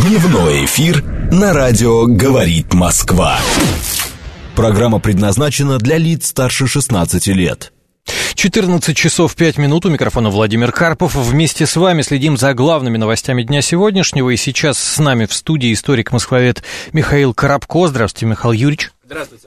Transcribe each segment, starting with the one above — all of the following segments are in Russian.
Дневной эфир на радио «Говорит Москва». Программа предназначена для лиц старше 16 лет. 14 часов 5 минут. У микрофона Владимир Карпов. Вместе с вами следим за главными новостями дня сегодняшнего. И сейчас с нами в студии историк-москвовед Михаил Коробко. Здравствуйте, Михаил Юрьевич. Здравствуйте.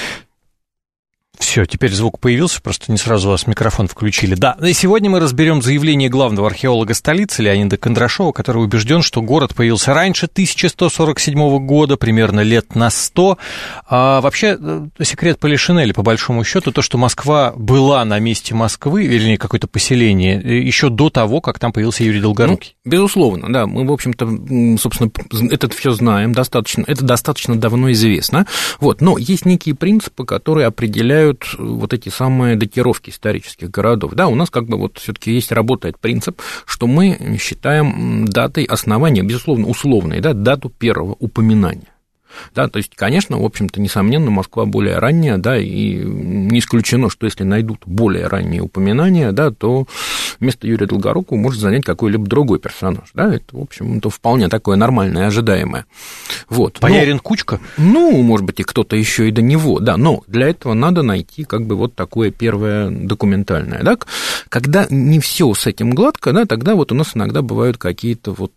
Все, теперь звук появился, просто не сразу у вас микрофон включили. Да, и сегодня мы разберем заявление главного археолога столицы Леонида Кондрашова, который убежден, что город появился раньше 1147 года, примерно лет на 100. А вообще, секрет Полишинеля, по большому счету, то, что Москва была на месте Москвы, вернее, какое-то поселение, еще до того, как там появился Юрий Долгорукий. Ну, безусловно, да, мы, в общем-то, собственно, это все знаем, это достаточно давно известно. Вот, но есть некие принципы, которые определяют вот эти самые датировки исторических городов. Да, у нас как бы вот все-таки работает принцип, что мы считаем датой основания, безусловно, условной, да, дату первого упоминания. Да, то есть, конечно, в общем-то, несомненно, Москва более ранняя, да, и не исключено, что если найдут более ранние упоминания, да, то вместо Юрия Долгорукого может занять какой-либо другой персонаж, да, это, в общем-то, вполне такое нормальное, ожидаемое. Вот. Боярин Кучка? Ну, может быть, и кто-то еще и до него, да, но для этого надо найти как бы вот такое первое документальное, да, когда не все с этим гладко, да, тогда вот у нас иногда бывают какие-то вот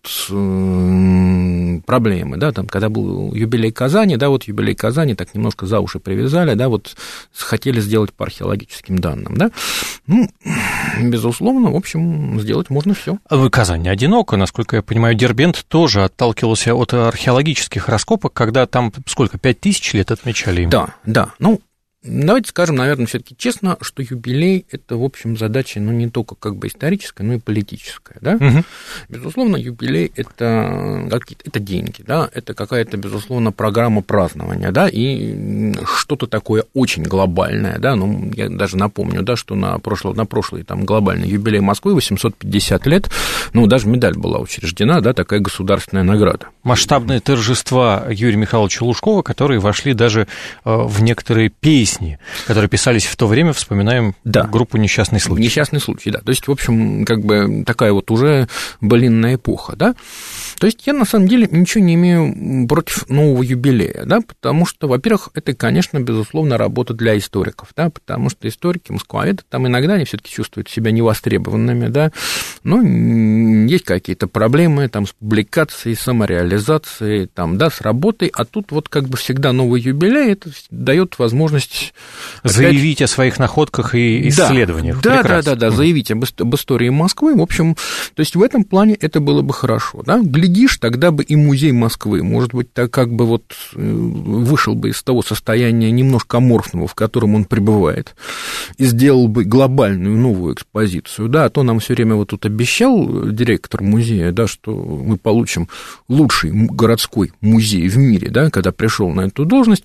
проблемы, да, там, когда был юбилей Казани, да, вот юбилей Казани так немножко за уши привязали, да, вот хотели сделать по археологическим данным, да, ну, безусловно, в общем, сделать можно все. Казань не одинока, насколько я понимаю, Дербент тоже отталкивался от археологических раскопок, когда там, сколько, 5000 лет отмечали им? Да, ну, давайте скажем, наверное, все-таки честно, что юбилей – это, в общем, задача, ну, не только как бы историческая, но и политическая, да? Угу. Безусловно, юбилей – это деньги, да, это какая-то, безусловно, программа празднования, да, и что-то такое очень глобальное, да, ну, я даже напомню, да, что на прошлый там глобальный юбилей Москвы, 850 лет, ну, даже медаль была учреждена, да, такая государственная награда. Масштабные торжества Юрия Михайловича Лужкова, которые вошли даже в некоторые песни, которые писались в то время, вспоминаем, да, группу «Несчастный случай». «Несчастный случай», да. То есть, в общем, как бы такая вот уже былинная эпоха, да. То есть я, на самом деле, ничего не имею против нового юбилея, да, потому что, во-первых, это, конечно, безусловно, работа для историков, да, потому что историки, москвоведы, там иногда они все-таки чувствуют себя невостребованными, да, но есть какие-то проблемы там с публикацией, самореализацией, там, да, с работой, а тут вот как бы всегда новый юбилей, это дает возможность заявить о своих находках и исследованиях. Да, заявить об истории Москвы, в общем, то есть в этом плане это было бы хорошо, да, глядишь, тогда бы и музей Москвы, может быть, так как бы вот вышел бы из того состояния немножко аморфного, в котором он пребывает, и сделал бы глобальную новую экспозицию, да, а то нам все время вот тут обещал директор музея, да, что мы получим лучший городской музей в мире, да, когда пришел на эту должность.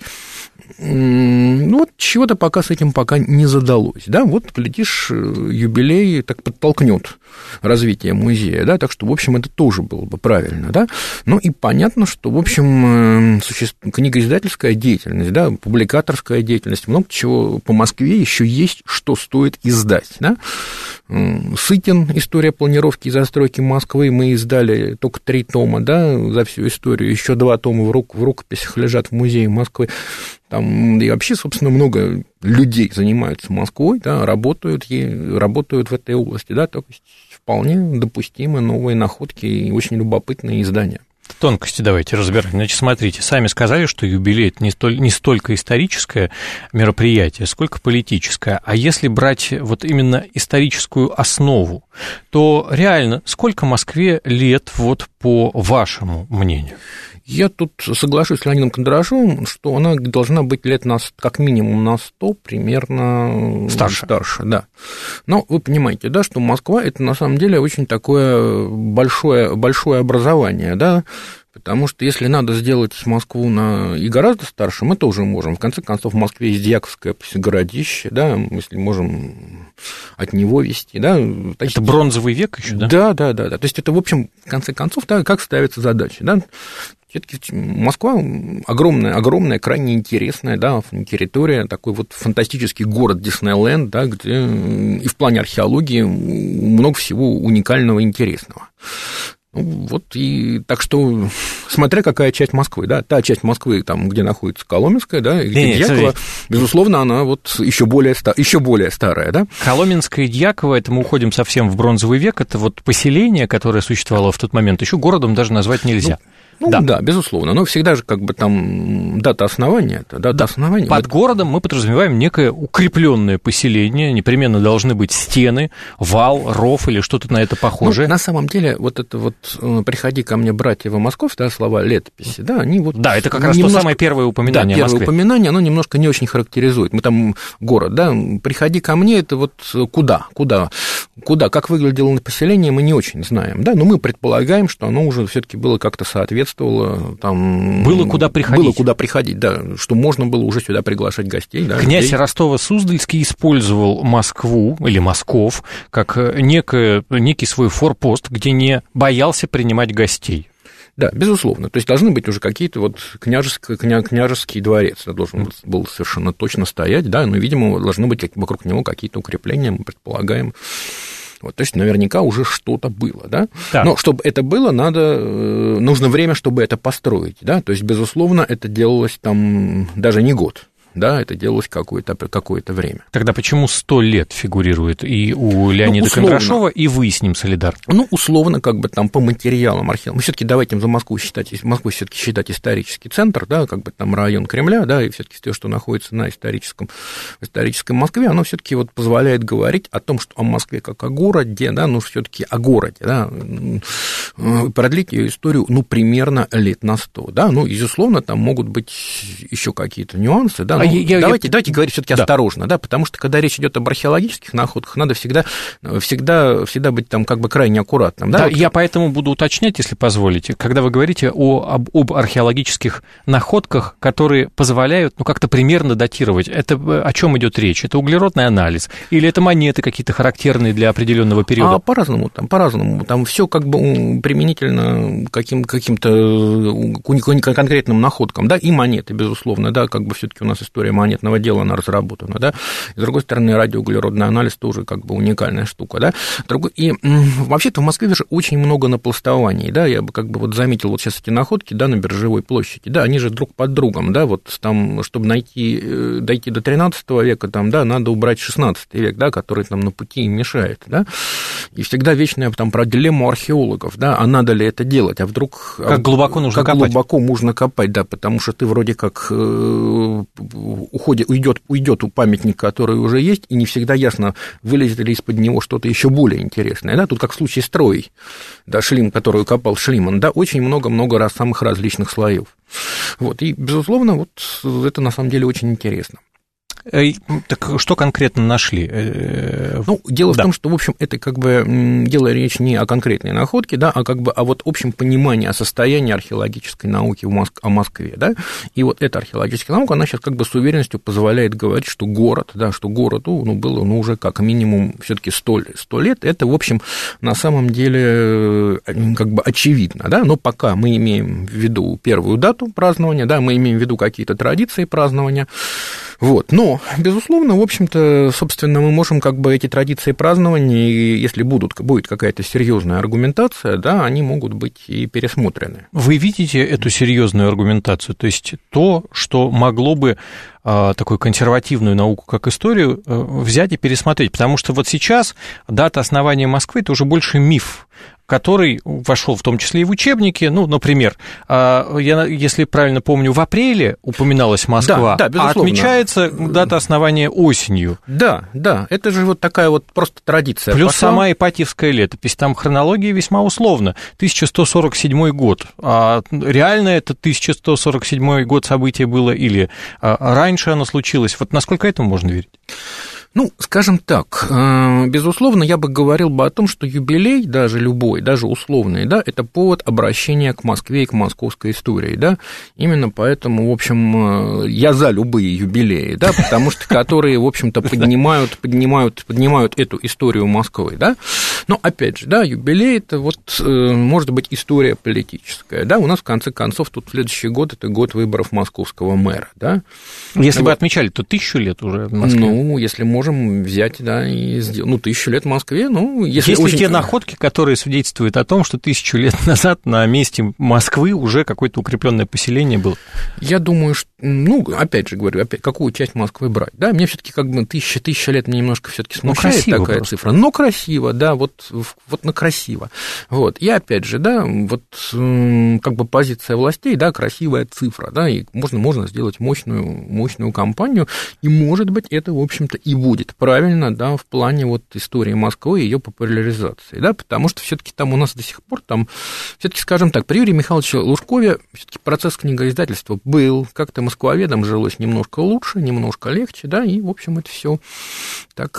Ну, вот чего-то пока с этим пока не задалось, да, вот, глядишь, юбилей так подтолкнет развитие музея, да, так что, в общем, это тоже было бы правильно, да, ну, и понятно, что, в общем, книгоиздательская деятельность, да, публикаторская деятельность, много чего по Москве еще есть, что стоит издать, да, Сытин, история планировки и застройки Москвы, мы издали только 3 тома, да, за всю историю, еще 2 тома в рукописях лежат в музее Москвы. Там и вообще, собственно, много людей занимаются Москвой, да, работают в этой области, да, то есть вполне допустимы новые находки и очень любопытные издания. Тонкости давайте разбирать. Значит, смотрите, сами сказали, что юбилей – это не столько историческое мероприятие, сколько политическое. А если брать вот именно историческую основу, то реально сколько Москве лет, вот по вашему мнению? Я тут соглашусь с Леонидом Кондрашовым, что она должна быть лет как минимум на 100 примерно старше, да. Но вы понимаете, да, что Москва – это на самом деле очень такое большое образование, да, потому что если надо сделать Москву и гораздо старше, мы тоже можем. В конце концов, в Москве есть Дьяковское городище, да, если можем от него вести, да. Это бронзовый век еще, да? Да. То есть это, в общем, в конце концов, да, как ставится задача, да. Все-таки Москва огромная, крайне интересная, да, территория, такой вот фантастический город Диснейленд, да, где и в плане археологии много всего уникального и интересного. Вот и так что, смотря какая часть Москвы, да, та часть Москвы, там, где находится Коломенская, да, и где Дьяково, безусловно, она вот еще более старая, да. Коломенская и Дьяково, это мы уходим совсем в бронзовый век, это вот поселение, которое существовало в тот момент, еще городом даже назвать нельзя. Да, безусловно, но всегда же как бы там дата основания. Под городом мы подразумеваем некое укрепленное поселение, непременно должны быть стены, вал, ров или что-то на это похожее. На самом деле, вот это вот «приходи ко мне, братья, в Москов», да, слова летописи, да, они вот... Да, это как раз то самое первое упоминание о Москве. Первое упоминание, оно немножко не очень характеризует. Мы там город, да, «приходи ко мне», это вот куда, как выглядело поселение, мы не очень знаем, да, но мы предполагаем, что оно уже все-таки было как-то соответствовало там... Было куда приходить, да, что можно было уже сюда приглашать гостей. Да, князь Ростово-Суздальский использовал Москву или Москов как некий свой форпост, где не боялся принимать гостей. Да, безусловно. То есть должны быть уже какие-то вот княжеский дворец, должен был совершенно точно стоять, да, но, видимо, должны быть вокруг него какие-то укрепления, мы предполагаем. Вот, то есть наверняка уже что-то было, да? Так. Но чтобы это было, нужно время, чтобы это построить, да? То есть, безусловно, это делалось там даже не год. Да, это делалось какое-то время. Тогда почему 100 лет фигурирует и у Леонида Кондрашова, и вы с ним солидарны? Условно, как бы там по материалам археологии. Мы все-таки давайте за Москву все-таки считать исторический центр, да, как бы там район Кремля, да, и все-таки все, что находится на исторической Москве, оно все-таки вот позволяет говорить о том, что о Москве как о городе, да, все-таки о городе, да, продлить ее историю, примерно лет на 100, да, безусловно, там могут быть еще какие-то нюансы, да. Давайте говорить все-таки осторожно, да, потому что когда речь идет об археологических находках, надо всегда быть там как бы крайне аккуратным. Да, я поэтому буду уточнять, если позволите, когда вы говорите об археологических находках, которые позволяют, как-то примерно датировать, это о чем идет речь? Это углеродный анализ или это монеты какие-то характерные для определенного периода? По-разному, там все как бы применительно к каким-то конкретным находкам, да, и монеты, безусловно, да, как бы все-таки у нас история монетного дела, она разработана, да, и, с другой стороны, радиоуглеродный анализ тоже как бы уникальная штука, да, и вообще-то в Москве же очень много напластований, да, я бы как бы вот заметил вот сейчас эти находки, да, на Биржевой площади, да, они же друг под другом, да, вот там, чтобы дойти до 13 века, там, да, надо убрать 16 век, да, который там на пути им мешает, да, и всегда вечная там про дилемму археологов, да, а надо ли это делать, а вдруг... Как глубоко нужно копать. Как глубоко можно копать, да, потому что ты вроде как уйдет у памятника, который уже есть, и не всегда ясно, вылезет ли из-под него что-то еще более интересное, да, тут как в случае с Троей, да, которую копал Шлиман, да, очень много раз самых различных слоев, вот, и, безусловно, вот это на самом деле очень интересно. Так что конкретно нашли? Дело в том, что, в общем, это как бы речь не о конкретной находке, да, а как бы о вот общем понимании о состоянии археологической науки о Москве, да, и вот эта археологическая наука, она сейчас как бы с уверенностью позволяет говорить, что городу было, уже как минимум все-таки 100 лет, это, в общем, на самом деле как бы очевидно, да, но пока мы имеем в виду первую дату празднования, да, мы имеем в виду какие-то традиции празднования, вот, но, безусловно, в общем-то, собственно, мы можем как бы эти традиции празднования, если будет какая-то серьезная аргументация, да, они могут быть и пересмотрены. Вы видите эту серьезную аргументацию, то есть то, что могло бы такую консервативную науку, как историю, взять и пересмотреть, потому что вот сейчас дата основания Москвы – это уже больше миф, который вошел в том числе и в учебники. Например, я, если правильно помню, в апреле упоминалась Москва, да, а отмечается дата основания осенью. Да, это же вот такая вот просто традиция. Плюс сама Ипатьевская летопись, там хронология весьма условна, 1147 год. А реально это 1147 год событие было или раньше оно случилось? Вот насколько этому можно верить? Скажем так, безусловно, я бы говорил о том, что юбилей, даже любой, даже условный, да, это повод обращения к Москве и к московской истории, да, именно поэтому, в общем, я за любые юбилеи, да, потому что которые, в общем-то, поднимают эту историю Москвы, да, но, опять же, да, юбилей – это вот, может быть, история политическая, да, у нас, в конце концов, тут следующий год – это год выборов московского мэра, да. Если бы отмечали, то 1000 лет уже в Москве. Если можно можем взять, да, и сделать. 1000 лет в Москве, если очень... те находки, которые свидетельствуют о том, что 1000 лет назад на месте Москвы уже какое-то укрепленное поселение было? Я думаю, что, опять же говорю, какую часть Москвы брать, да, мне все-таки 1000 лет меня немножко все-таки смущает такая просто цифра, но красиво, да, вот красиво, и опять же, да, позиция властей, да, красивая цифра, да, и можно сделать мощную кампанию, и, может быть, это, в общем-то, и будет правильно, да, в плане истории Москвы и ее популяризации, да, потому что все-таки там у нас до сих пор, все-таки, скажем так, при Юрии Михайловиче Лужкове все-таки процесс книгоиздательства был, как-то москвоведам жилось немножко лучше, немножко легче, да, и, в общем, это все так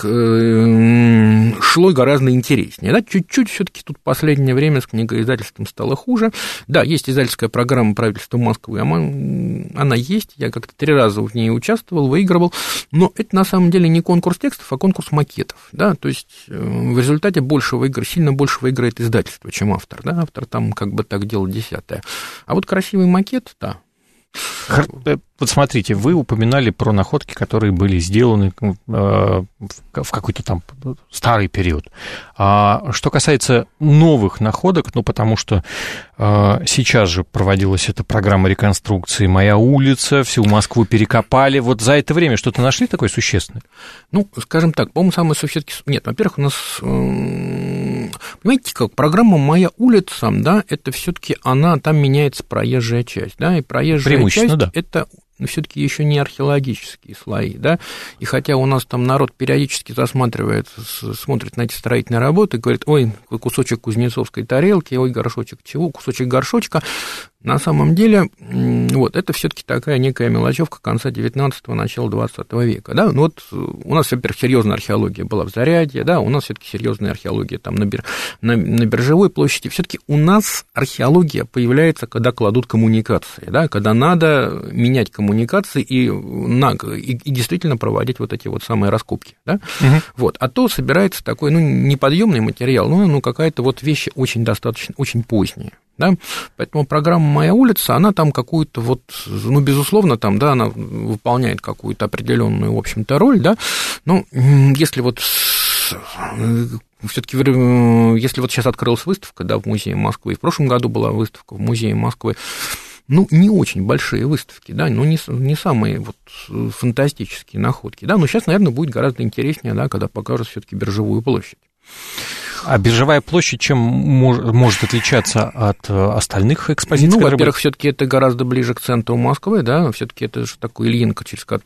шло гораздо интереснее, да, чуть-чуть все-таки тут в последнее время с книгоиздательством стало хуже, да, есть издательская программа правительства Москвы, она есть, я как-то 3 раза в ней участвовал, выигрывал, но это на самом деле не конкурс текстов, а конкурс макетов, да, то есть в результате сильно больше выиграет издательство, чем автор, да, автор там так дело десятое, а красивый макет, да. Смотрите, вы упоминали про находки, которые были сделаны в какой-то там старый период. А что касается новых находок, потому что сейчас же проводилась эта программа реконструкции «Моя улица», всю Москву перекопали. За это время что-то нашли такое существенное? Скажем так, по-моему, самое существенное... Нет, во-первых, у нас... Понимаете, как программа «Моя улица», да, это все-таки там меняется проезжая часть, да, и проезжая часть, да. Это все-таки еще не археологические слои, да, и хотя у нас там народ периодически смотрит на эти строительные работы и говорит, ой, кусочек кузнецовской тарелки, ой, горшочек чего, кусочек горшочка, на самом деле, это все-таки такая некая мелочевка конца 19-го, начала 20 века, да, у нас, во-первых, серьезная археология была в Зарядье, да, у нас все-таки серьезная археология там на Биржевой площади, все-таки у нас археология появляется, когда кладут коммуникации, да, когда надо менять коммуникации и действительно проводить эти самые раскопки, да, а то собирается такой, неподъемный материал, какая-то вещь достаточно, очень поздняя. Да? Поэтому программа «Моя улица», она там какую-то безусловно, там, да, она выполняет какую-то определенную, в общем-то, роль, да, если все-таки, если сейчас открылась выставка, да, в Музее Москвы, в прошлом году была выставка в Музее Москвы, не очень большие выставки, да, не самые фантастические находки, да, но сейчас, наверное, будет гораздо интереснее, да, когда покажут все-таки Биржевую площадь. А Биржевая площадь чем может отличаться от остальных экспозиций? Во-первых, все-таки это гораздо ближе к центру Москвы, да, все-таки это же такой Ильинка,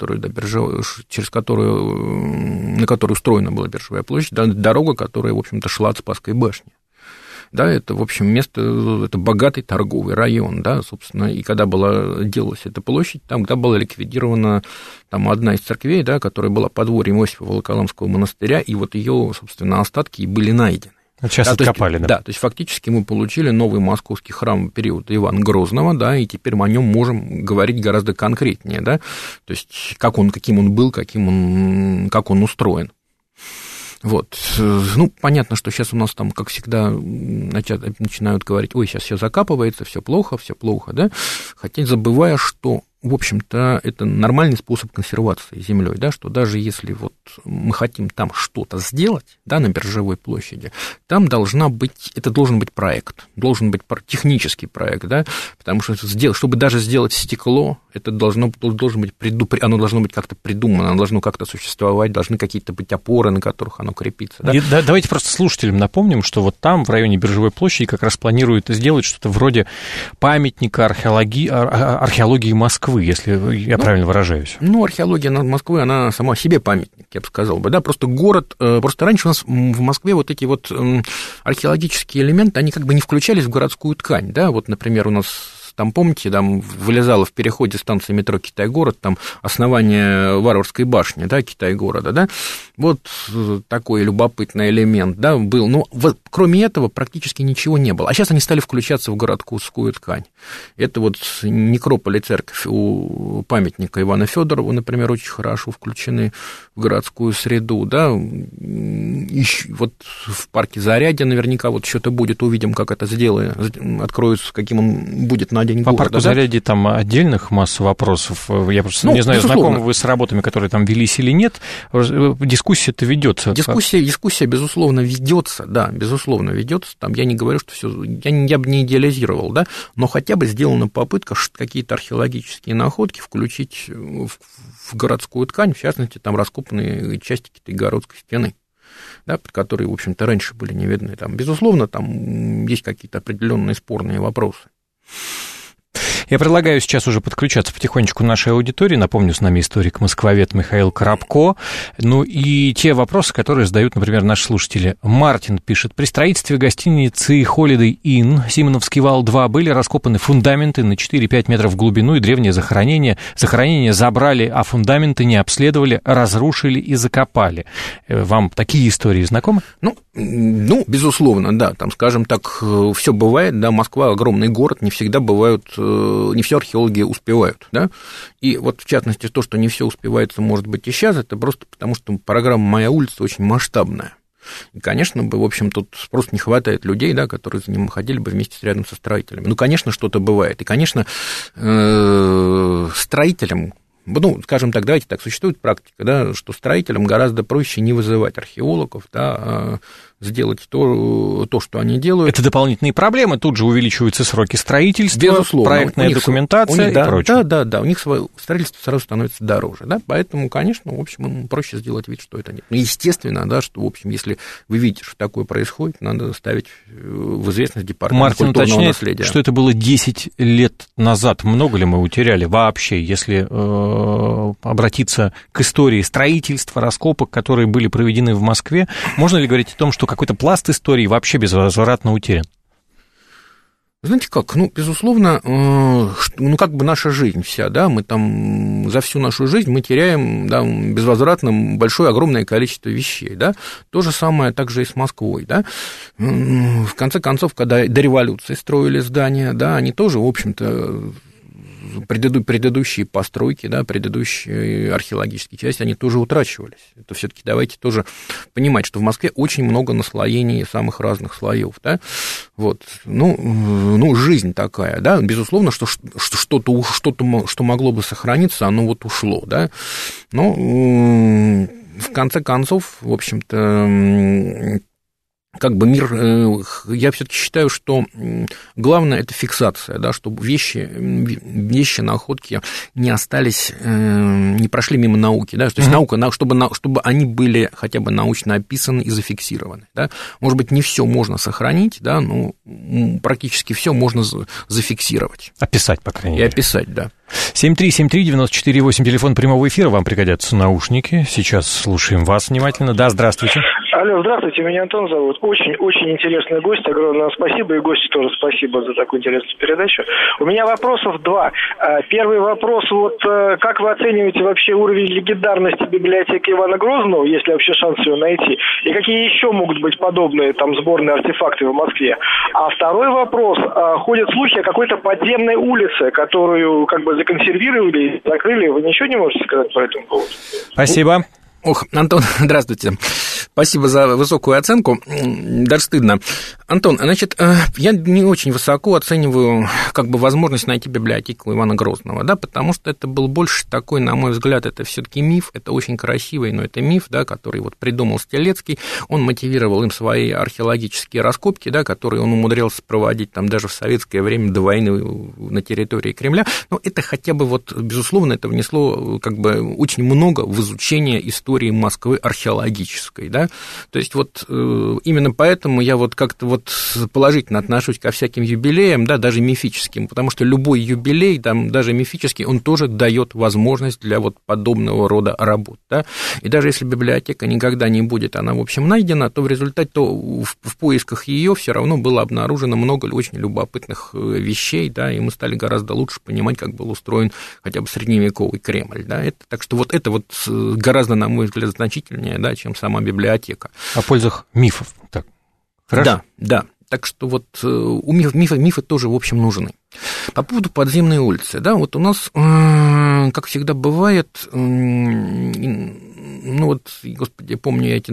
на которой устроена была Биржевая площадь, да, дорога, которая, в общем-то, шла от Спасской башни. Да, это, в общем, это богатый торговый район, да, собственно, и когда делалась эта площадь, когда была ликвидирована одна из церквей, да, которая была подворьем Иосифа Волоколамского монастыря, и ее, собственно, остатки и были найдены. Сейчас откопали, да? Да, то есть фактически мы получили новый московский храм периода Ивана Грозного, да, и теперь мы о нем можем говорить гораздо конкретнее, да, то есть каким он был, как он устроен. Понятно, что сейчас у нас там, как всегда, начинают говорить, ой, сейчас все закапывается, все плохо, да, хотя забывая, что, в общем-то, это нормальный способ консервации землей, да, что даже если мы хотим там что-то сделать, да, на Биржевой площади, там должен быть проект, должен быть технический проект, да, потому что чтобы даже сделать стекло, это должно быть как-то придумано, оно должно как-то существовать, должны какие-то быть опоры, на которых оно крепится. Да? Давайте просто слушателям напомним, что там, в районе Биржевой площади, как раз планируют сделать что-то вроде памятника археологии Москвы, если я правильно выражаюсь. Археология Москвы, она сама себе памятник, я бы сказал, да, просто раньше у нас в Москве эти археологические элементы, они как бы не включались в городскую ткань, да, например, у нас там, помните, там вылезало в переходе станции метро Китай-город, там основание Варварской башни, да, Китай-города, да, такой любопытный элемент, да, был, но кроме этого практически ничего не было, а сейчас они стали включаться в городскую ткань. Это некрополь и церковь у памятника Ивана Федорова, например, очень хорошо включены в городскую среду, да, в парке Зарядье наверняка что-то будет, увидим, как это откроется, каким он будет на день города. По парку Зарядье там отдельных масса вопросов. Я просто не знаю, знакомы вы с работами, которые там велись или нет. Дискуссия-то ведется. Дискуссия, безусловно, ведется, да, безусловно, ведется. Там я не говорю, что все, я бы не идеализировал, да, но хотя бы сделана попытка какие-то археологические находки включить в городскую ткань, в частности, там раскопанные части Китайгородской стены, да, под которые, в общем-то, раньше были не видны. Там, безусловно, там есть какие-то определенные спорные вопросы. Я предлагаю сейчас уже подключаться потихонечку к нашей аудитории. Напомню, с нами историк-москвовед Михаил Коробко. Ну и те вопросы, которые задают, например, наши слушатели. Мартин пишет: при строительстве гостиницы Holiday Inn Симоновский вал 2 были раскопаны фундаменты на 4-5 метров в глубину и древнее захоронение. Захоронение забрали, а фундаменты не обследовали, разрушили и закопали. Вам такие истории знакомы? Ну, безусловно, да. Там, скажем так, все бывает, да, Москва огромный город, не всегда бывают, не все археологи успевают, да. И вот, в частности, то, что не все успевается, может быть, и сейчас, это просто потому, что программа «Моя улица» очень масштабная. И, конечно, в общем, тут просто не хватает людей, да, которые за ним ходили бы вместе рядом со строителями. Ну, конечно, что-то бывает. И, конечно, строителям, ну, скажем так, давайте так, существует практика, да, что строителям гораздо проще не вызывать археологов, да, а сделать то, что они делают. Это дополнительные проблемы, тут же увеличиваются сроки строительства, безусловно, проектная документация и прочее. Да, у них строительство сразу становится дороже, да, поэтому, конечно, в общем, им проще сделать вид, что это нет. Ну, естественно, да, что, в общем, если вы видите, что такое происходит, надо ставить в известность департамент культурного наследия. Что это было 10 лет назад. Много ли мы утеряли вообще, если обратиться к истории строительства, раскопок, которые были проведены в Москве? Можно ли говорить о том, что какой-то пласт истории вообще безвозвратно утерян? Знаете как, безусловно, как бы наша жизнь вся, да, мы там за всю нашу жизнь мы теряем, да, безвозвратно огромное количество вещей, да, то же самое также и с Москвой, да, в конце концов, когда до революции строили здания, да, они тоже, в общем-то, предыдущие постройки, да, предыдущие археологические части, они тоже утрачивались. Это все-таки давайте тоже понимать, что в Москве очень много наслоений самых разных слоев, да, вот, жизнь такая, да, безусловно, что что-то, что могло бы сохраниться, оно вот ушло, да, но в конце концов, в общем-то, как бы мир, я все-таки считаю, что главное это фиксация, да, чтобы вещи, находки не остались, не прошли мимо науки, да, то есть наука, чтобы они были хотя бы научно описаны и зафиксированы, да. Может быть, не все можно сохранить, да, но практически все можно зафиксировать. Описать, по крайней мере. И описать, да. 7373948, телефон прямого эфира, вам пригодятся наушники. Сейчас слушаем вас внимательно. Да, здравствуйте. Алло, здравствуйте, меня Антон зовут. Очень интересный гость, огромное спасибо, и гостю тоже спасибо за такую интересную передачу. У меня вопросов два. Первый вопрос, как вы оцениваете вообще уровень легендарности библиотеки Ивана Грозного, если вообще шанс ее найти, и какие еще могут быть подобные там сборные артефакты в Москве? А второй вопрос, ходят слухи о какой-то подземной улице, которую как бы законсервировали, закрыли, вы ничего не можете сказать по этому поводу? Спасибо. Антон, здравствуйте. Спасибо за высокую оценку. Даже стыдно. Антон, значит, я не очень высоко оцениваю как бы возможность найти библиотеку Ивана Грозного, да, потому что это был больше такой, на мой взгляд, это все-таки миф, это очень красивый, но это миф, да, который вот придумал Стелецкий, он мотивировал им свои археологические раскопки, да, которые он умудрялся проводить там даже в советское время до войны на территории Кремля, но это хотя бы вот, безусловно, это внесло как бы очень много в изучение истории Москвы археологической, да, то есть вот именно поэтому я вот как-то вот положительно отношусь ко всяким юбилеям, да, даже мифическим, потому что любой юбилей, там, даже мифический, он тоже дает возможность для вот подобного рода работ, да, и даже если библиотека никогда не будет, она, в общем, найдена, то в результате, то в поисках ее все равно было обнаружено много очень любопытных вещей, да, и мы стали гораздо лучше понимать, как был устроен хотя бы средневековый Кремль, да, так что вот это вот гораздо, на мой взгляд, значительнее, да, чем сама библиотека. О пользах мифов, так. Хорошо? Да. Так что вот мифы тоже, в общем, нужны. По поводу подземной улицы, да, вот у нас, как всегда бывает, ну вот, господи, помню эти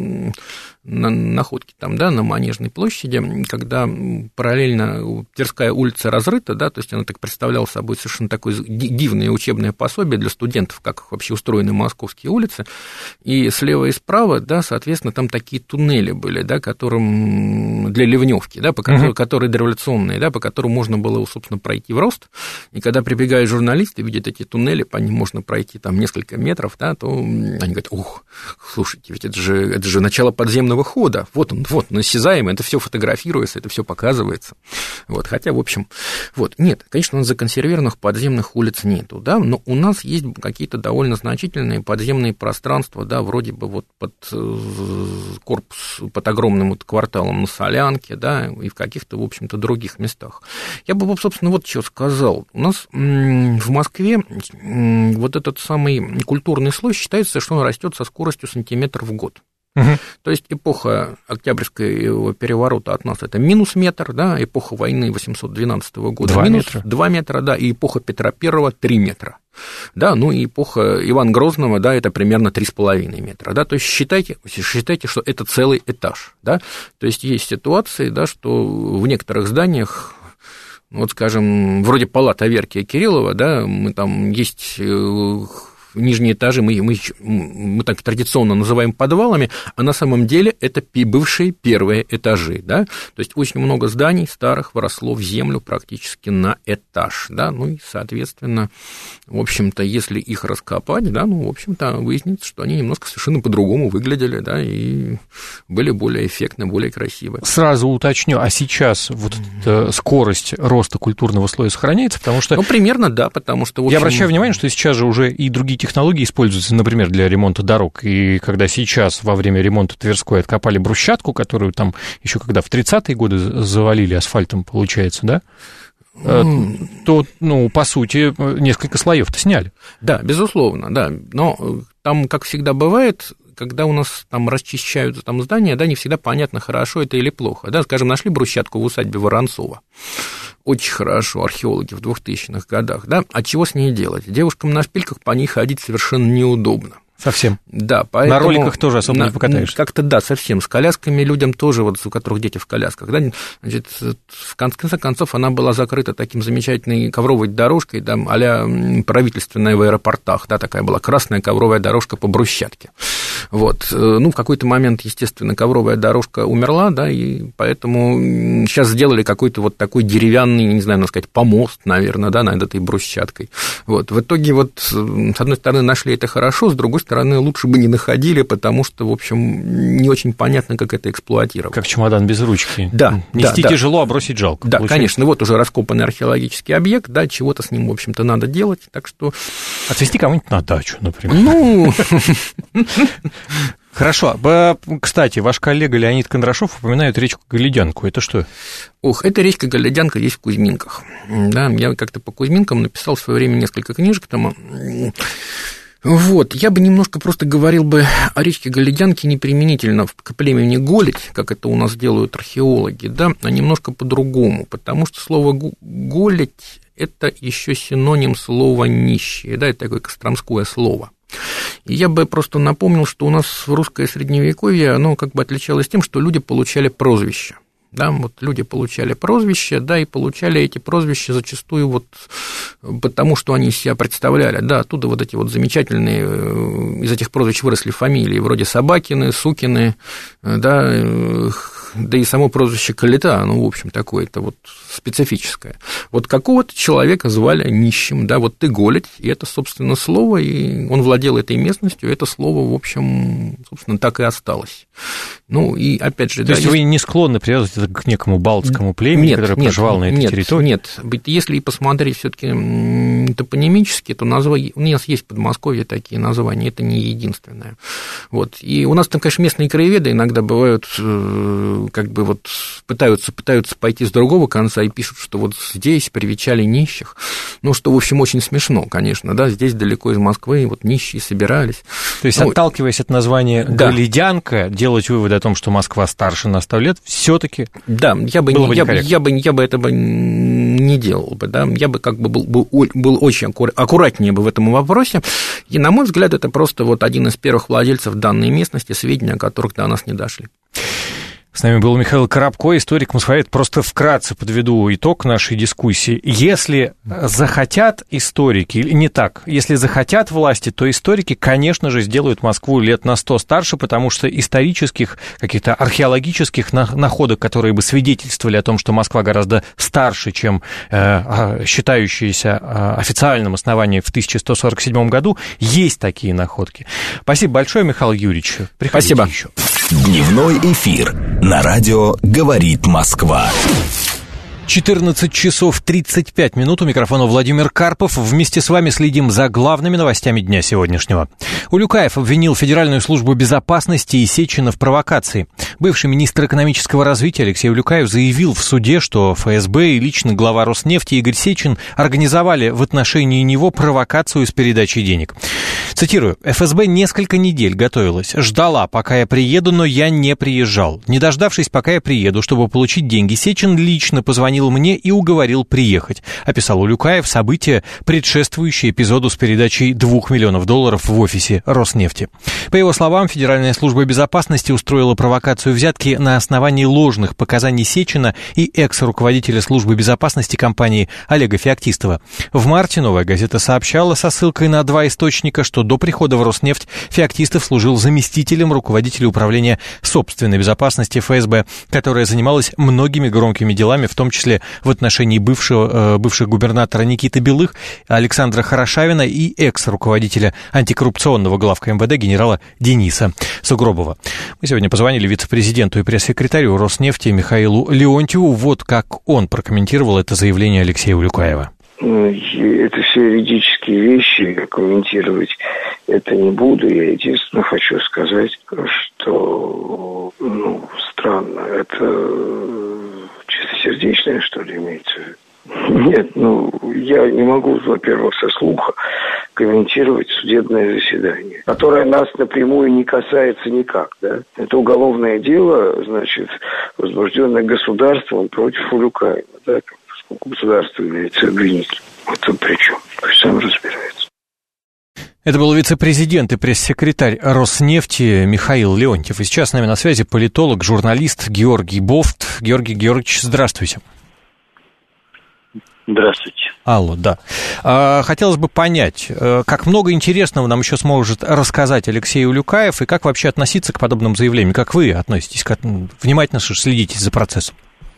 находки там, да, на Манежной площади, когда параллельно Тверская улица разрыта, да, то есть она так представляла собой совершенно такое дивное учебное пособие для студентов, как вообще устроены московские улицы, и слева и справа, да, соответственно, там такие туннели были, да, которым для ливневки, да, которые дореволюционные, да, по которым можно было, собственно, пройти в рост, и когда прибегают журналисты, видят эти туннели, по ним можно пройти там несколько метров, да, то они говорят: ух, слушайте, ведь это же начало подземного хода, вот он осязаемый, это все фотографируется, это все показывается, вот, хотя, в общем, вот, нет, конечно, у нас законсервированных подземных улиц нету, да, но у нас есть какие-то довольно значительные подземные пространства, да, вроде бы вот под корпус, под огромным вот кварталом на Солянке, да, и в каких-то, в общем-то, других местах. Я бы, собственно, вот что сказал. У нас в Москве вот этот самый культурный слой считается, что он растет со скоростью сантиметр в год. То есть эпоха Октябрьского переворота от нас это минус метр, да, эпоха войны 812 года 2 минус метра. 2 метра, да, и эпоха Петра I 3 метра. Да, ну и эпоха Ивана Грозного, да, это примерно 3,5 метра, да, то есть считайте, что это целый этаж, да, то есть есть ситуации, да, что в некоторых зданиях, вот, скажем, вроде палат Аверкия Кириллова, да, мы там есть нижние этажи, мы так традиционно называем подвалами, а на самом деле это бывшие первые этажи, да, то есть очень много зданий старых вросло в землю практически на этаж, да, ну и, соответственно, в общем-то, если их раскопать, да, ну, в общем-то, выяснится, что они немножко совершенно по-другому выглядели, да, и были более эффектны, более красивые. Сразу уточню, а сейчас вот эта скорость роста культурного слоя сохраняется, потому что... Ну, примерно, да, потому что... В общем... Я обращаю внимание, что сейчас же уже и другие технологии используются, например, для ремонта дорог. И когда сейчас во время ремонта Тверской откопали брусчатку, которую там еще когда в 30-е годы завалили асфальтом, получается, да, то, ну, по сути, несколько слоев-то сняли. Да, безусловно, да. Но там, как всегда бывает, когда у нас там расчищаются там здания, да, не всегда понятно, хорошо это или плохо. Да, скажем, нашли брусчатку в усадьбе Воронцова. Очень хорошо, археологи в 2000-х годах, да, а чего с ней делать? Девушкам на шпильках по ней ходить совершенно неудобно. Совсем. Да, поэтому... На роликах тоже особо не покатаешься. Как-то да, совсем. С колясками людям тоже, вот у которых дети в колясках, да, значит, в конце концов она была закрыта таким замечательной ковровой дорожкой, да, а-ля правительственная в аэропортах, да, такая была красная ковровая дорожка по брусчатке. Вот. Ну, в какой-то момент, естественно, ковровая дорожка умерла, да, и поэтому сейчас сделали какой-то вот такой деревянный, не знаю, надо сказать, помост, наверное, да, над этой брусчаткой. Вот. В итоге вот, с одной стороны, нашли это хорошо, с другой стороны, лучше бы не находили, потому что, в общем, не очень понятно, как это эксплуатировать. Как чемодан без ручки. Да. Нести да, тяжело, а бросить жалко. Да, получается. Конечно, вот уже раскопанный археологический объект, да, чего-то с ним, в общем-то, надо делать, так что... Отвезти кого-нибудь на дачу, например. Ну... Хорошо. Кстати, ваш коллега Леонид Кондрашов упоминает речку Галидянку. Это что? Ох, эта речка Галидянка есть в Кузьминках. Да, я как-то по Кузьминкам написал в свое время несколько книжек там. Вот, я бы немножко просто говорил бы о речке Галидянке не применительно к племени Голедь, как это у нас делают археологи, да, а немножко по-другому, потому что слово Голедь – это еще синоним слова нищие, да, это такое костромское слово. И я бы просто напомнил, что у нас в русское средневековье оно как бы отличалось тем, что люди получали прозвища. Да, вот люди получали прозвища, да, и получали эти прозвища зачастую вот потому, что они из себя представляли, да, оттуда вот эти вот замечательные, из этих прозвищ выросли фамилии, вроде Собакины, Сукины, да, да и само прозвище Калита, оно, в общем, такое-то вот специфическое. Вот какого-то человека звали нищим, да, вот ты Голедь, и это, собственно, слово, и он владел этой местностью, это слово, в общем, собственно, так и осталось. Ну, и опять же... То есть вы не склонны привязывать это к некому балтскому племени, которое проживало на этой территории? Нет, если посмотреть все-таки топонимически, то у нас есть в Подмосковье такие названия, это не единственное. Вот. И у нас там, конечно, местные краеведы иногда бывают, как бы вот пытаются пойти с другого конца и пишут, что вот здесь привечали нищих, ну, что, в общем, очень смешно, конечно, да, здесь далеко из Москвы вот нищие собирались. То есть, отталкиваясь от названия Галидянка, делать вывод о том, что Москва старше на 100 лет, все-таки да, я бы этого не делал бы, да, я бы как бы был очень аккуратнее бы в этом вопросе. И, на мой взгляд, это просто вот один из первых владельцев данной местности, сведения о которых до нас не дошли. С нами был Михаил Коробко, историк Москвовед. Просто вкратце подведу итог нашей дискуссии. Если захотят историки, или не так, если захотят власти, то историки, конечно же, сделают Москву лет на 100 старше, потому что исторических, каких-то археологических находок, которые бы свидетельствовали о том, что Москва гораздо старше, чем считающиеся официальным основанием в 1147 году, есть такие находки. Спасибо большое, Михаил Юрьевич. Приходите еще. Дневной эфир на радио «Говорит Москва». 14 часов 35 минут. У микрофона Владимир Карпов. Вместе с вами следим за главными новостями дня сегодняшнего. Улюкаев обвинил Федеральную службу безопасности и Сечина в провокации. Бывший министр экономического развития Алексей Улюкаев заявил в суде, что ФСБ и лично глава Роснефти Игорь Сечин организовали в отношении него провокацию с передачей денег. Цитирую. «ФСБ несколько недель готовилась, ждала, пока я приеду, но я не приезжал. Не дождавшись, пока я приеду, чтобы получить деньги, Сечин лично позвонил мне и уговорил приехать», описал Улюкаев события, предшествующие эпизоду с передачей $2 миллионов в офисе Роснефти. По его словам, Федеральная служба безопасности устроила провокацию взятки на основании ложных показаний Сечина и экс-руководителя службы безопасности компании Олега Феоктистова. В марте «Новая газета» сообщала со ссылкой на 2 источника, что до прихода в Роснефть Феоктистов служил заместителем руководителя управления собственной безопасности ФСБ, которая занималась многими громкими делами, в том числе в отношении бывших губернатора Никиты Белых, Александра Хорошавина и экс-руководителя антикоррупционного главка МВД генерала Дениса Сугробова. Мы сегодня позвонили вице-президенту и пресс-секретарю Роснефти Михаилу Леонтьеву. Вот как он прокомментировал это заявление Алексея Улюкаева. Это все юридические вещи, я комментировать это не буду. Я единственное хочу сказать, что странно, это чистосердечное, что ли, имеется в виду? Нет, я не могу, во-первых, со слуха комментировать судебное заседание, которое нас напрямую не касается никак, да? Это уголовное дело, значит, возбужденное государством против Улюкаева, да, поскольку государство является обвинителем. Это при чем? Пусть сам разбирается. Это был вице-президент и пресс-секретарь Роснефти Михаил Леонтьев. И сейчас с нами на связи политолог, журналист Георгий Бофт. Георгий Георгиевич, здравствуйте. Здравствуйте. Алло, да. Хотелось бы понять, как много интересного нам еще сможет рассказать Алексей Улюкаев, и как вообще относиться к подобным заявлениям? Как вы относитесь? Внимательно следите за процессом?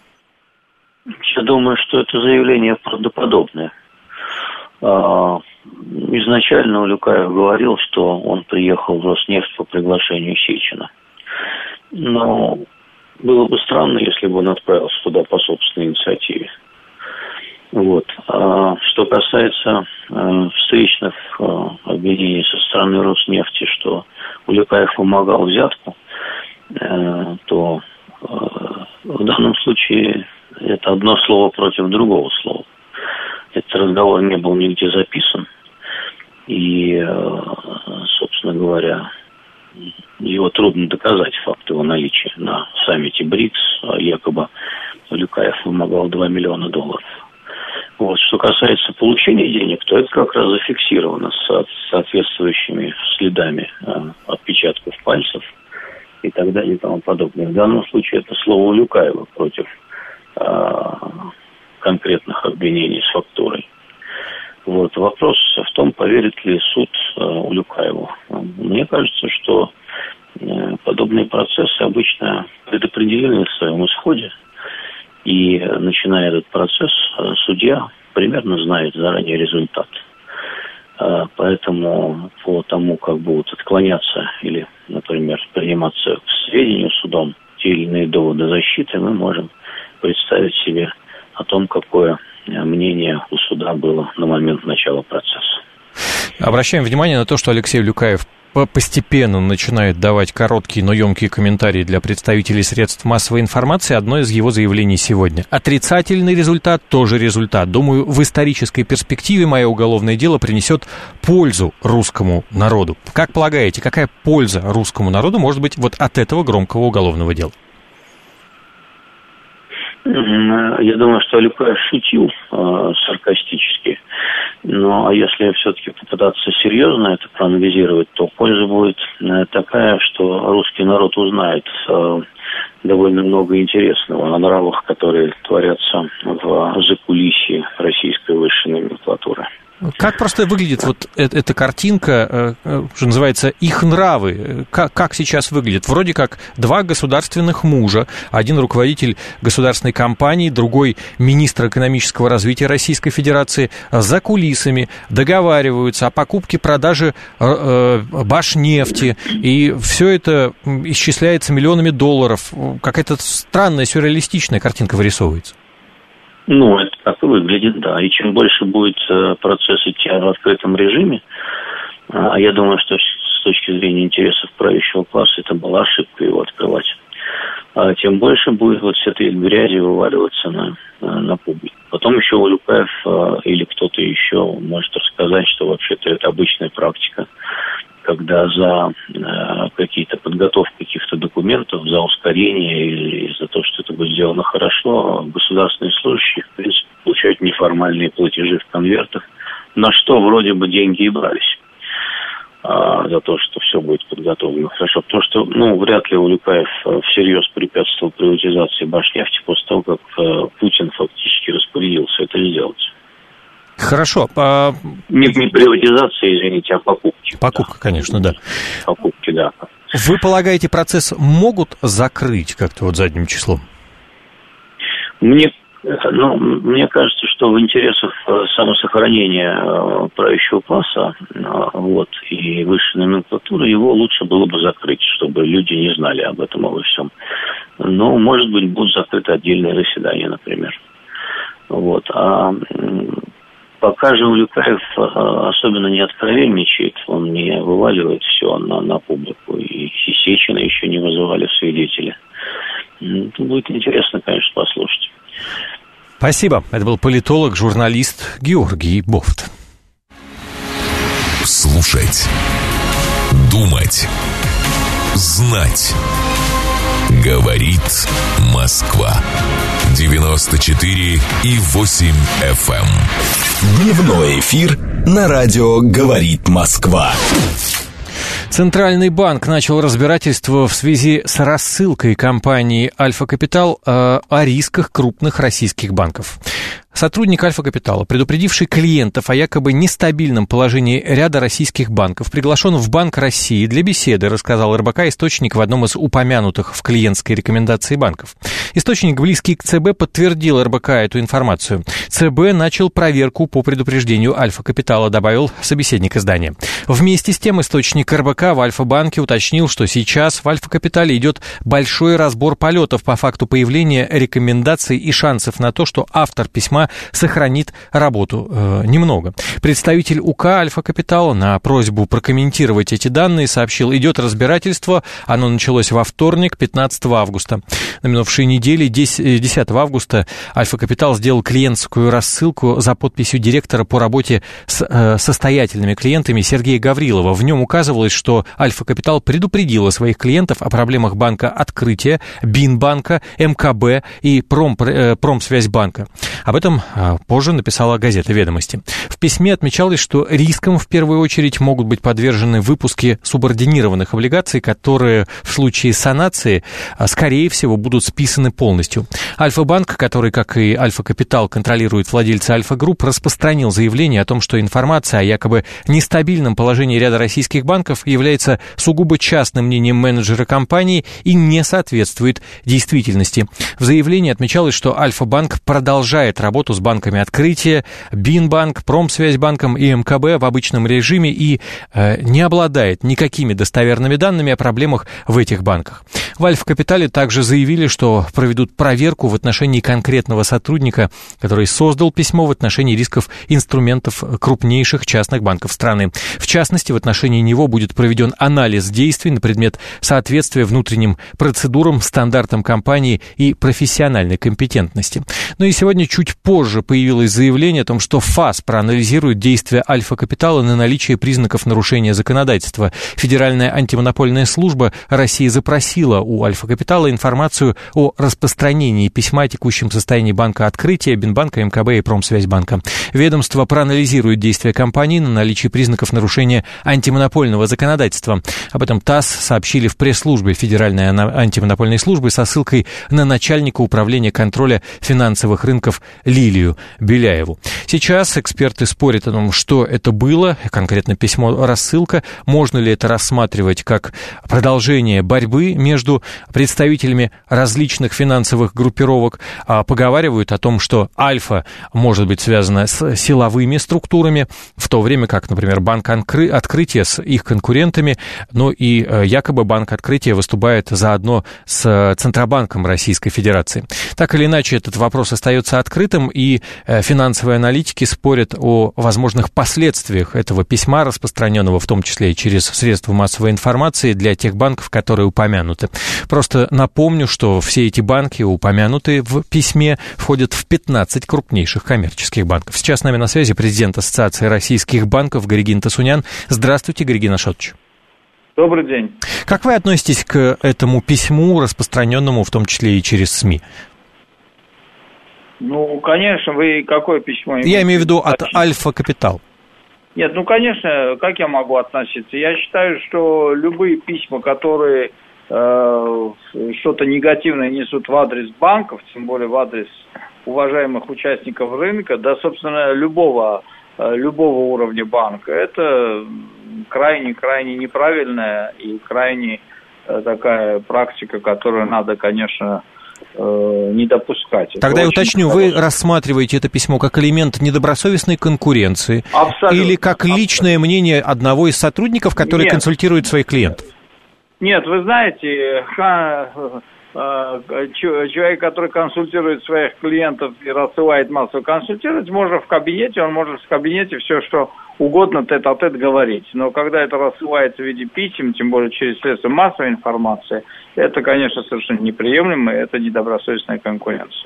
Я думаю, что это заявление правдоподобное. Изначально Улюкаев говорил, что он приехал в Роснефть по приглашению Сечина. Но было бы странно, если бы он отправился туда по собственной инициативе. Вот. Что касается встречных обвинений со стороны Роснефти, что Улюкаев вымогал взятку, то в данном случае это одно слово против другого слова. Этот разговор не был нигде записан. И, собственно говоря, его трудно доказать, факт его наличия. На саммите БРИКС якобы Улюкаев вымогал $2 миллиона. Вот. Что касается получения денег, то это как раз зафиксировано с соответствующими следами отпечатков пальцев и так далее и тому подобное. В данном случае это слово Улюкаева против конкретных обвинений с фактурой. Вот. Вопрос в том, поверит ли суд Улюкаеву. Мне кажется, что подобные процессы обычно предопределены в своем исходе. И, начиная этот процесс, судья примерно знает заранее результат. Поэтому по тому, как будут отклоняться или, например, приниматься к сведению судом те или иные доводы защиты, мы можем представить себе о том, какое мнение у суда было на момент начала процесса. Обращаем внимание на то, что Алексей Улюкаев постепенно начинает давать короткие, но емкие комментарии для представителей средств массовой информации. Одно из его заявлений сегодня. Отрицательный результат тоже результат. Думаю, в исторической перспективе мое уголовное дело принесет пользу русскому народу. Как полагаете, какая польза русскому народу может быть вот от этого громкого уголовного дела? Я думаю, что Улюкаев шутил саркастически, но Ну, а если все-таки попытаться серьезно это проанализировать, то польза будет такая, что русский народ узнает довольно много интересного о нравах, которые творятся в закулисье российской высшей номенклатуры. Как просто выглядит вот эта картинка, что называется, их нравы? Как сейчас выглядит? Вроде как два государственных мужа, один руководитель государственной компании, другой министр экономического развития Российской Федерации, за кулисами договариваются о покупке-продаже Башнефти, и все это исчисляется миллионами долларов. Какая-то странная, сюрреалистичная картинка вырисовывается. Ну, это так и выглядит, да. И чем больше будет процесс идти в открытом режиме, я думаю, что с точки зрения интересов правящего класса это была ошибка его открывать, тем больше будет вот с этой грязи вываливаться на публику. Потом еще Улюкаев или кто-то еще может рассказать, что вообще-то это обычная практика, когда за какие-то подготовку каких-то документов, за ускорение или за то, что это будет сделано хорошо, государственные служащие, в принципе, получают неформальные платежи в конвертах, на что вроде бы деньги и брались за то, что все будет подготовлено хорошо. Потому что, вряд ли Улюкаев всерьез препятствовал приватизации Башнефти после того, как Путин фактически распорядился это сделать. Хорошо. Не приватизация, извините, а покупки. Покупка, конечно, да. Покупки, да. Вы полагаете, процесс могут закрыть как-то вот задним числом? Мне кажется, что в интересах самосохранения правящего класса и высшей номенклатуры его лучше было бы закрыть, чтобы люди не знали об этом, обо всем. Но, может быть, будут закрыты отдельные заседания, например. Пока же Улюкаев особенно не откровенничает, он не вываливает все на публику, и Сечина еще не вызывали в свидетели. Будет интересно, конечно, послушать. Спасибо. Это был политолог, журналист Георгий Бофт. Слушать, думать, знать. Говорит Москва. 94,8 FM. Дневной эфир на радио «Говорит Москва». Центральный банк начал разбирательство в связи с рассылкой компании «Альфа Капитал» о рисках крупных российских банков. Сотрудник «Альфа Капитала», предупредивший клиентов о якобы нестабильном положении ряда российских банков, приглашен в Банк России для беседы, рассказал РБК источник в одном из упомянутых в клиентской рекомендации банков. Источник, близкий к ЦБ, подтвердил РБК эту информацию. ЦБ начал проверку по предупреждению «Альфа Капитала», добавил собеседник издания. Вместе с тем источник РБК в Альфа-банке уточнил, что сейчас в «Альфа Капитале» идет большой разбор полетов по факту появления рекомендаций и шансов на то, что автор письма сохранит работу немного. Представитель УК «Альфа Капитал» на просьбу прокомментировать эти данные сообщил: идет разбирательство, оно началось во вторник, 15 августа. На минувшей неделе, 10 августа, «Альфа Капитал» сделал клиентскую рассылку за подписью директора по работе с состоятельными клиентами Сергея Гаврилова. В нем указывалось, что «Альфа Капитал» предупредила своих клиентов о проблемах банка «Открытие», Бинбанка, МКБ и Промсвязьбанка. Об этом позже написала газета «Ведомости». В письме отмечалось, что риском в первую очередь могут быть подвержены выпуски субординированных облигаций, которые в случае санации, скорее всего, будут списаны полностью. Альфа-банк, который, как и «Альфа Капитал», контролирует владельцы «Альфа-групп», распространил заявление о том, что информация о якобы нестабильном положении ряда российских банков является сугубо частным мнением менеджера компании и не соответствует действительности. В заявлении отмечалось, что «Альфа-банк» продолжает работу с банками «Открытие», Бинбанк, Промсвязьбанком и МКБ в обычном режиме и не обладает никакими достоверными данными о проблемах в этих банках. В «Альфа-Капитале» также заявили, что проведут проверку в отношении конкретного сотрудника, который создал письмо в отношении рисков инструментов крупнейших частных банков страны. В частности, в отношении него будет проведен анализ действий на предмет соответствия внутренним процедурам, стандартам компании и профессиональной компетентности. Ну и сегодня чуть позже появилось заявление о том, что ФАС проанализирует действия Альфа-Капитала на наличие признаков нарушения законодательства. Федеральная антимонопольная служба России запросила у Альфа-Капитала информацию о распространении письма о текущем состоянии банка «Открытие», Бинбанка, МКБ и Промсвязьбанка. Ведомство проанализирует действия компании на наличие признаков нарушения антимонопольного законодательства. Об этом ТАСС сообщили в пресс-службе Федеральной антимонопольной службы со ссылкой на начальника управления контроля финансовых рынков Лилию Беляеву. Сейчас эксперты спорят о том, что это было, конкретно письмо-рассылка, можно ли это рассматривать как продолжение борьбы между представителями различных финансовых группировок. Поговаривают о том, что Альфа может быть связана с силовыми структурами, в то время как, например, Банк Открытие с их конкурентами, но и якобы Банк Открытие выступает заодно с Центробанком Российской Федерации. Так или иначе, этот вопрос остается открытым, и финансовые аналитики спорят о возможных последствиях этого письма, распространенного в том числе и через средства массовой информации для тех банков, которые упомянуты. Просто напомню, что все эти банки, упомянутые в письме, входят в 15 крупнейших коммерческих банков. Сейчас с нами на связи президент Ассоциации российских банков Григин Тасунян. Здравствуйте, Григин Ашотович. Добрый день. Как вы относитесь к этому письму, распространенному в том числе и через СМИ? Ну, конечно, вы какое письмо имеете? Я имею в виду от Альфа-Капитал. Нет, ну, конечно, как я могу относиться? Я считаю, что любые письма, которые что-то негативное несут в адрес банков, тем более в адрес уважаемых участников рынка, да, собственно, любого уровня банка, это крайне неправильная и крайне такая практика, которую надо, конечно, не допускать. Тогда я уточню, вы рассматриваете это письмо как элемент недобросовестной конкуренции? Абсолютно. Или как личное мнение одного из сотрудников, который консультирует своих клиентов? Нет, вы знаете, человек, который консультирует своих клиентов и рассылает массово консультировать, можно в кабинете, он может в кабинете все, что угодно тет-а-тет говорить. Но когда это рассылается в виде писем, тем более через средства массовой информации, это, конечно, совершенно неприемлемо, и это недобросовестная конкуренция.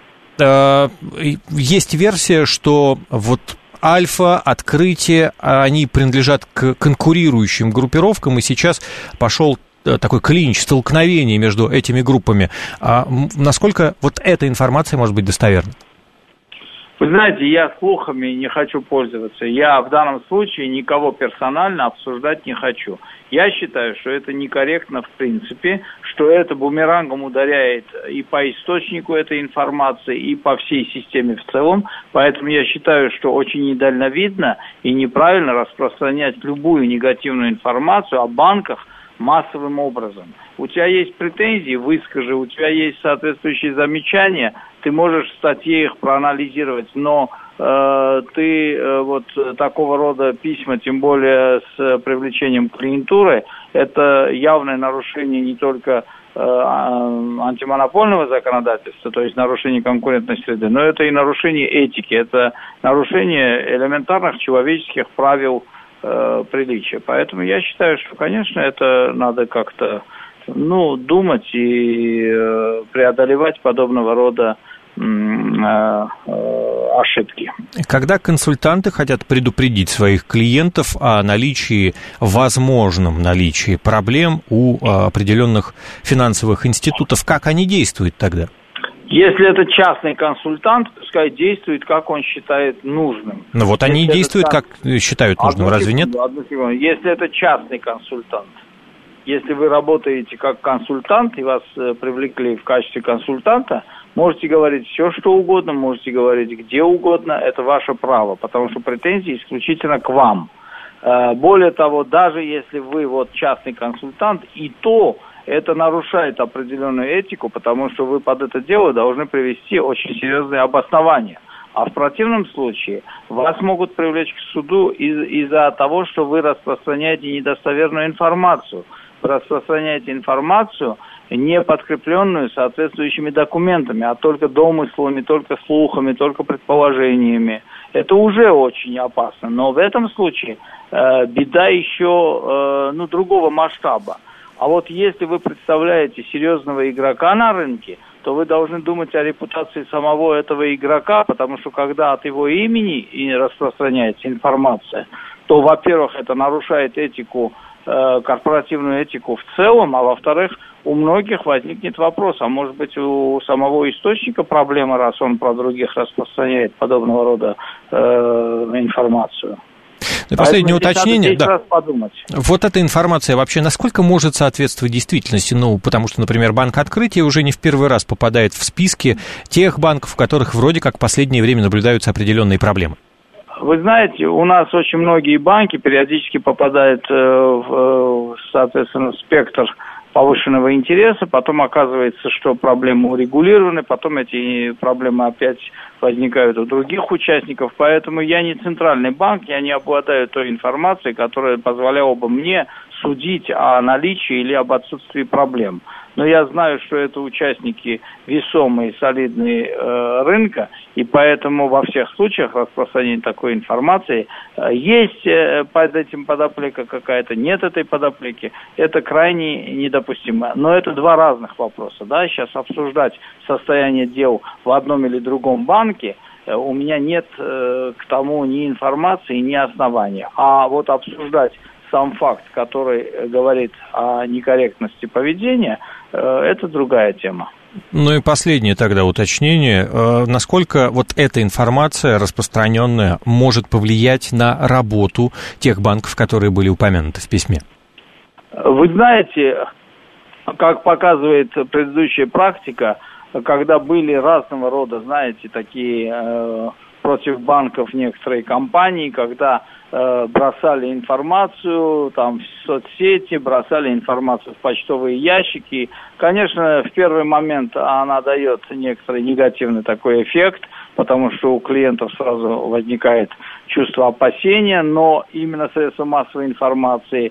Есть версия, что вот Альфа, Открытие, они принадлежат к конкурирующим группировкам, и сейчас пошел такой клинч, столкновение между этими группами. Насколько вот эта информация может быть достоверна? Вы знаете, я слухами не хочу пользоваться. Я в данном случае никого персонально обсуждать не хочу. Я считаю, что это некорректно в принципе, что это бумерангом ударяет и по источнику этой информации, и по всей системе в целом. Поэтому я считаю, что очень недальновидно и неправильно распространять любую негативную информацию о банках массовым образом. У тебя есть претензии, выскажи, у тебя есть соответствующие замечания, ты можешь в статье их проанализировать, но ты вот такого рода письма, тем более с привлечением клиентуры, это явное нарушение не только антимонопольного законодательства, то есть нарушение конкурентной среды, но это и нарушение этики, это нарушение элементарных человеческих правил приличия. Поэтому я считаю, что, конечно, это надо как-то, думать и преодолевать подобного рода ошибки. Когда консультанты хотят предупредить своих клиентов о возможном наличии проблем у определенных финансовых институтов, как они действуют тогда? Если это частный консультант, пускай действует, как он считает нужным. Ну вот они и действуют, как считают нужным, разве нет? Одну секунду. Если это частный консультант, если вы работаете как консультант и вас привлекли в качестве консультанта, можете говорить все, что угодно, можете говорить где угодно, это ваше право, потому что претензии исключительно к вам. Более того, даже если вы частный консультант, и то это нарушает определенную этику, потому что вы под это дело должны привести очень серьезные обоснования. А в противном случае вас могут привлечь к суду из-за того, что вы распространяете недостоверную информацию. Вы распространяете информацию, не подкрепленную соответствующими документами, а только домыслами, только слухами, только предположениями. это уже очень опасно. Но в этом случае беда еще другого масштаба. А вот если вы представляете серьезного игрока на рынке, то вы должны думать о репутации самого этого игрока, потому что когда от его имени и распространяется информация, то, во-первых, это нарушает этику, корпоративную этику в целом, а во-вторых, у многих возникнет вопрос, а может быть у самого источника проблема, раз он про других распространяет подобного рода информацию. И последнее уточнение. Да. Вот эта информация вообще насколько может соответствовать действительности? Потому что, например, Банк Открытия уже не в первый раз попадает в списки тех банков, в которых вроде как в последнее время наблюдаются определенные проблемы. Вы знаете, у нас очень многие банки периодически попадают соответственно, в спектр повышенного интереса, потом оказывается, что проблемы урегулированы, потом эти проблемы опять возникают у других участников, поэтому я не центральный банк, я не обладаю той информацией, которая позволяла бы мне судить о наличии или об отсутствии проблем. Но я знаю, что это участники весомые, солидные рынка, и поэтому во всех случаях распространения такой информации есть под этим подоплека какая-то, нет этой подоплеки, это крайне недопустимо. Но это два разных вопроса, да, сейчас обсуждать состояние дел в одном или другом банке, у меня нет к тому ни информации, ни основания. А вот обсуждать сам факт, который говорит о некорректности поведения, это другая тема. Ну и последнее тогда уточнение. Насколько вот эта информация распространенная может повлиять на работу тех банков, которые были упомянуты в письме? Вы знаете, как показывает предыдущая практика, когда были разного рода, знаете, такие против банков некоторые компании, когда бросали информацию там, в соцсети, бросали информацию в почтовые ящики. Конечно, в первый момент она дает некоторый негативный такой эффект, потому что у клиентов сразу возникает чувство опасения, но именно средства массовой информации,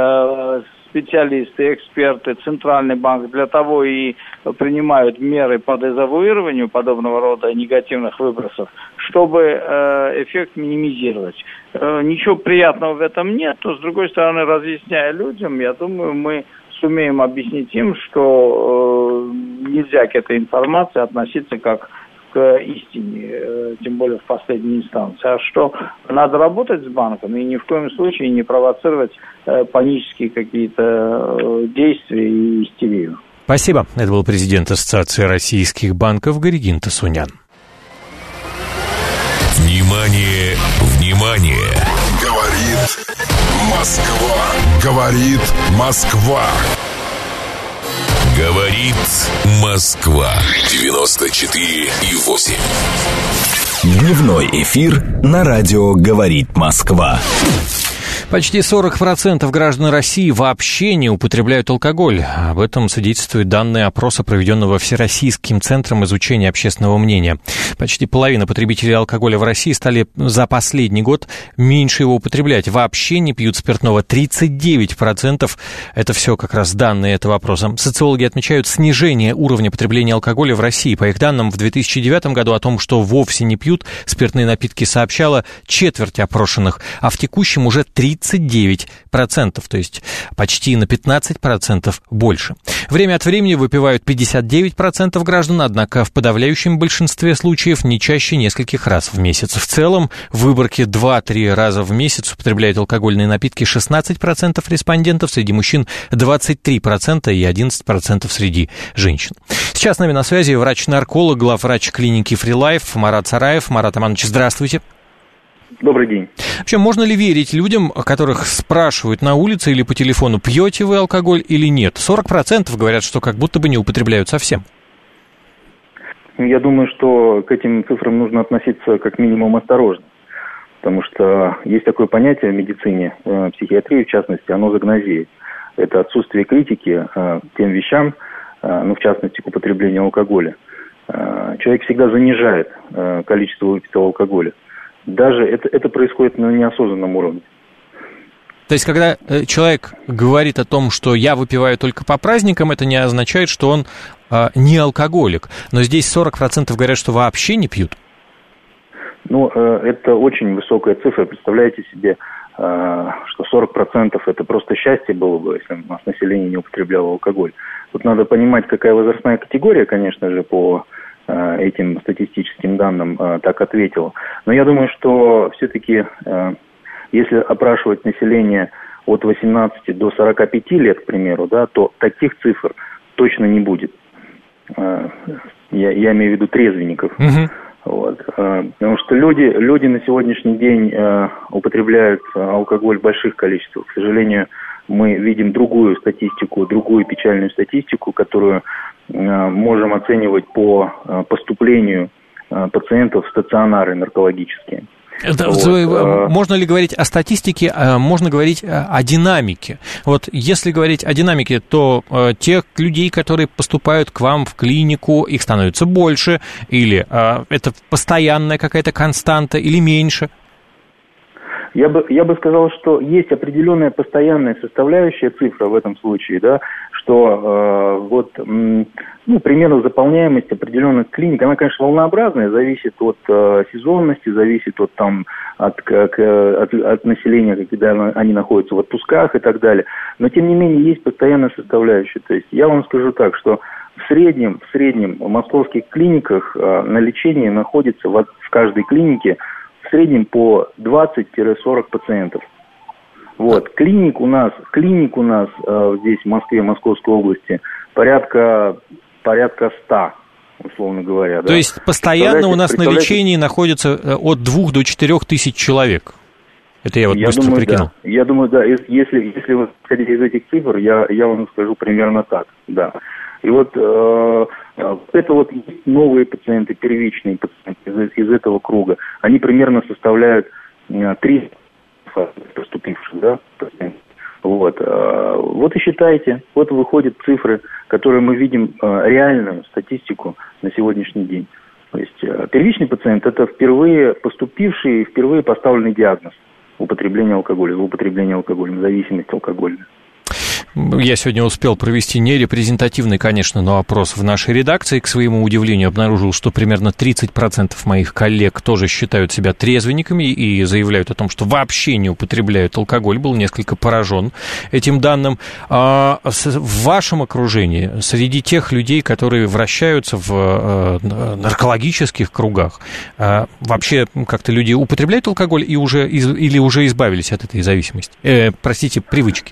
специалисты, эксперты, Центральный банк для того и принимают меры по дезавуированию подобного рода негативных выбросов, чтобы эффект минимизировать. Ничего приятного в этом нет, но, с другой стороны, разъясняя людям, я думаю, мы сумеем объяснить им, что нельзя к этой информации относиться как к истине, тем более в последней инстанции, а что надо работать с банком и ни в коем случае не провоцировать панические какие-то действия и истерию. Спасибо. Это был президент Ассоциации российских банков Горигин Тасунян. Внимание, внимание! Говорит Москва. Говорит Москва. Говорит Москва. 94,8. Дневной эфир на радио «Говорит Москва». Почти 40% граждан России вообще не употребляют алкоголь. Об этом свидетельствуют данные опроса, проведенного Всероссийским центром изучения общественного мнения. Почти половина потребителей алкоголя в России стали за последний год меньше его употреблять. Вообще не пьют спиртного 39%. Это все как раз данные этого опроса. Социологи отмечают снижение уровня потребления алкоголя в России. По их данным, в 2009 году о том, что вовсе не пьют спиртные напитки, сообщала четверть опрошенных, а в текущем уже 39%, то есть почти на 15% больше. Время от времени выпивают 59% граждан, однако в подавляющем большинстве случаев не чаще нескольких раз в месяц. В целом, в выборке 2-3 раза в месяц употребляют алкогольные напитки 16% респондентов, среди мужчин 23% и 11% среди женщин. Сейчас с нами на связи врач-нарколог, главврач клиники «Фрилайф» Марат Сараев. Марат Иванович, здравствуйте. Добрый день. Вообще, можно ли верить людям, которых спрашивают на улице или по телефону, пьете вы алкоголь или нет? 40% говорят, что как будто бы не употребляют совсем. Я думаю, что к этим цифрам нужно относиться как минимум осторожно, потому что есть такое понятие в медицине, в психиатрии в частности, анозагнозия. Это отсутствие критики тем вещам, в частности, к употреблению алкоголя. Человек всегда занижает количество выпитого алкоголя. Даже это происходит на неосознанном уровне. То есть, когда человек говорит о том, что я выпиваю только по праздникам, это не означает, что он не алкоголик. Но здесь 40% говорят, что вообще не пьют. Ну, это очень высокая цифра. Представляете себе, что 40% это просто счастье было бы, если у нас население не употребляло алкоголь. Тут надо понимать, какая возрастная категория, конечно же, по этим статистическим данным так ответила. Но я думаю, что все-таки, если опрашивать население от 18 до 45 лет, к примеру, да, то таких цифр точно не будет. Я имею в виду трезвенников. Вот. Потому что люди на сегодняшний день употребляют алкоголь в больших количествах. К сожалению, мы видим другую статистику, другую печальную статистику, которую можем оценивать по поступлению пациентов в стационары наркологические. Вот. Можно ли говорить о статистике, можно говорить о динамике? Вот если говорить о динамике, то тех людей, которые поступают к вам в клинику, их становится больше, или это постоянная какая-то константа, или меньше? Я бы сказал, что есть определенная постоянная составляющая цифра в этом случае, да, что примерно заполняемость определенных клиник, она, конечно, волнообразная, зависит от сезонности, зависит от населения, когда они находятся в отпусках и так далее. Но, тем не менее, есть постоянная составляющая. То есть я вам скажу так, что в среднем в московских клиниках на лечении находится в каждой клинике в среднем по 20-40 пациентов. Вот. Клиник у нас здесь, в Москве, Московской области, порядка 100, условно говоря. То есть постоянно у нас на лечении находится от 2 до 4 тысяч человек. Это я быстро прикинул. Да. Я думаю, да. Если вы исходить из этих цифр, я вам скажу примерно так, да. И это новые пациенты, первичные пациенты из этого круга. Они примерно составляют 3 поступивших, да, пациентов. Вот и считайте, вот выходят цифры, которые мы видим, реальную статистику на сегодняшний день. То есть первичный пациент – это впервые поступивший, впервые поставленный диагноз употребления алкоголя, зависимость алкогольная. Я сегодня успел провести нерепрезентативный, конечно, но опрос в нашей редакции. К своему удивлению, обнаружил, что примерно 30% моих коллег тоже считают себя трезвенниками и заявляют о том, что вообще не употребляют алкоголь. Был несколько поражен этим данным. В вашем окружении, среди тех людей, которые вращаются в наркологических кругах, вообще как-то люди употребляют алкоголь или уже избавились от этой зависимости? Привычки?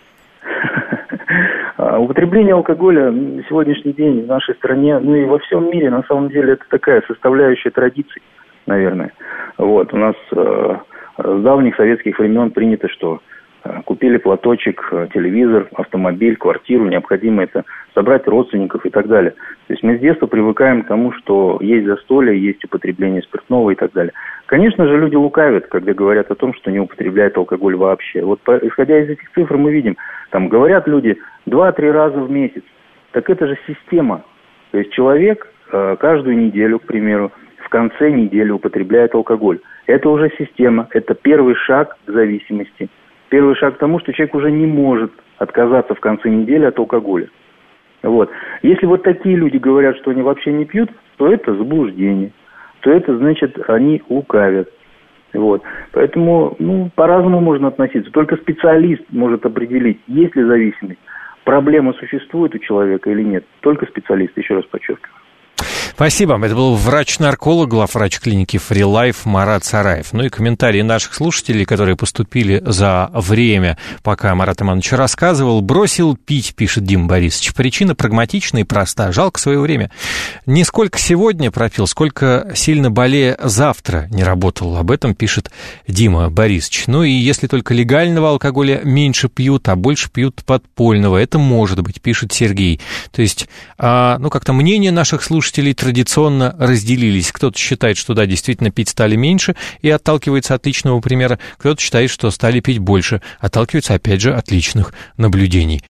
Употребление алкоголя на сегодняшний день в нашей стране, ну и во всем мире, на самом деле, это такая составляющая традиции, наверное. Вот, у нас с давних советских времен принято, что купили платочек, телевизор, автомобиль, квартиру, необходимо это собрать родственников и так далее. То есть мы с детства привыкаем к тому, что есть застолье, есть употребление спиртного и так далее. Конечно же, люди лукавят, когда говорят о том, что не употребляют алкоголь вообще. Вот исходя из этих цифр мы видим, там говорят люди 2-3 раза в месяц. Так это же система. То есть человек каждую неделю, к примеру, в конце недели употребляет алкоголь. Это уже система, это первый шаг к зависимости. Первый шаг к тому, что человек уже не может отказаться в конце недели от алкоголя. Вот. Если вот такие люди говорят, что они вообще не пьют, то это заблуждение. То это значит, они лукавят. Вот. Поэтому, по-разному можно относиться. Только специалист может определить, есть ли зависимость, проблема существует у человека или нет. Только специалист, еще раз подчеркиваю. Спасибо. Это был врач-нарколог, главврач клиники FreeLife Марат Сараев. Ну и комментарии наших слушателей, которые поступили за время, пока Марат Иванович рассказывал. «Бросил пить», пишет Дима Борисович. «Причина прагматична и проста. Жалко свое время. Не сколько сегодня пропил, сколько сильно болея завтра не работал». Об этом пишет Дима Борисович. Ну и если только легального алкоголя меньше пьют, а больше пьют подпольного. Это может быть, пишет Сергей. То есть, как-то мнение наших слушателей традиционно разделились. Кто-то считает, что да, действительно пить стали меньше и отталкивается от личного примера. Кто-то считает, что стали пить больше, отталкивается, опять же, от личных наблюдений.